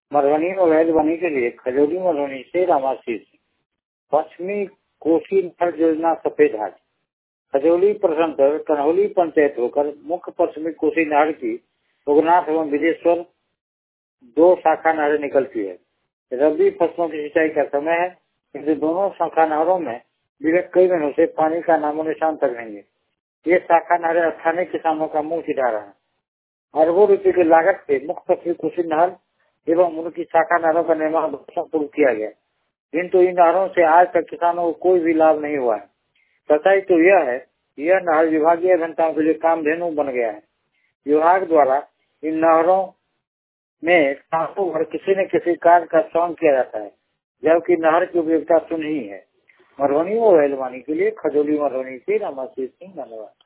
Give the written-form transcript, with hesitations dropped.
मधुबनी में वैध बनी के लिए खजौली मधुबनी से रामाशीष सिंह। पश्चिमी कोसी नहर योजना सफेद हाथ। खजौली प्रखंड पर कन्हौली पंचायत होकर मुख्य पश्चिमी कोसी नहर की उगनाथ एवं विदेश्वर 2 शाखा नहरें निकलती है। रबी फसलों की सिंचाई का समय है, किंतु दोनों शाखा नहरों में विगत कई दिनों से पानी का नामो निशान तक नहीं है। ये शाखा नहरें स्थानीय किसानों का मुंह चिढ़ा रहा है। अरबों रुपए की लागत से मुख्य पश्चिमी कोसी नहर एवं उनकी शाखा नहरों का निर्माण पूर्व किया गया, किंतु इन नहरों से आज तक किसानों को कोई भी लाभ नहीं हुआ है। सच्चाई तो यह है, यह नहर विभागीय अभियंताओं के लिए कामधेनु बन गया है। विभाग द्वारा इन नहरों में सालों भर किसी न किसी कार्य का चयन किया जाता है, जबकि नहर की उपयोगिता शून्य ही है। मधुबनी व बैलवानी के लिए खजौली मधुबनी से रामाशीष सिंह। धन्यवाद।